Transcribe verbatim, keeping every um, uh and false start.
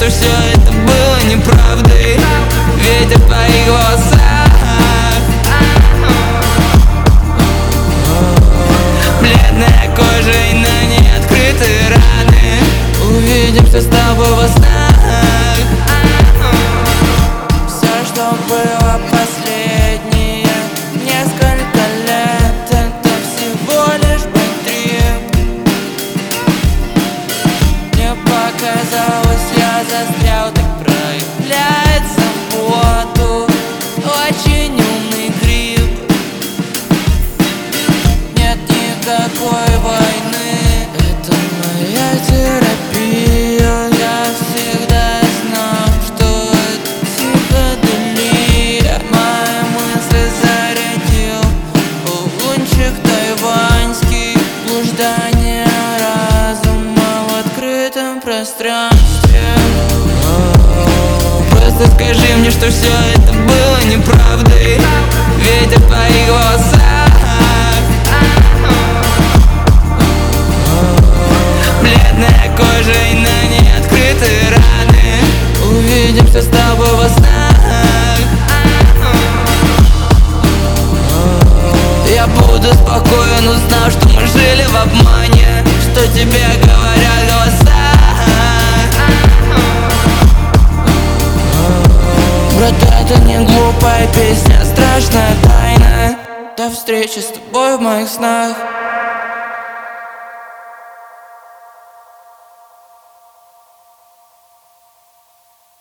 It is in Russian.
что все это было неправдой. Ветер в твоих волосах, бледная кожа и на ней открытые раны. Увидимся с тобой во снах. Все, что было последние несколько лет, это всего лишь бэктрip. Мне показалось, я застрял, так проявляется в воду очень умный гриб. Нет никакой войны, это моя терапия. Я всегда знал, что это психоделия. Мои мысли зарядил улунчик тайваньский. Блуждание разума в открытом пространстве. Просто скажи мне, что все это было неправдой. Ветер в твоих волосах, бледная кожа и на ней открытые раны. Увидимся с тобой во снах. Я буду спокоен, узнав, что мы жили в обмане, что тебе говорят голоса. Брат, это не глупая песня, страшная тайна. До встречи с тобой в моих снах.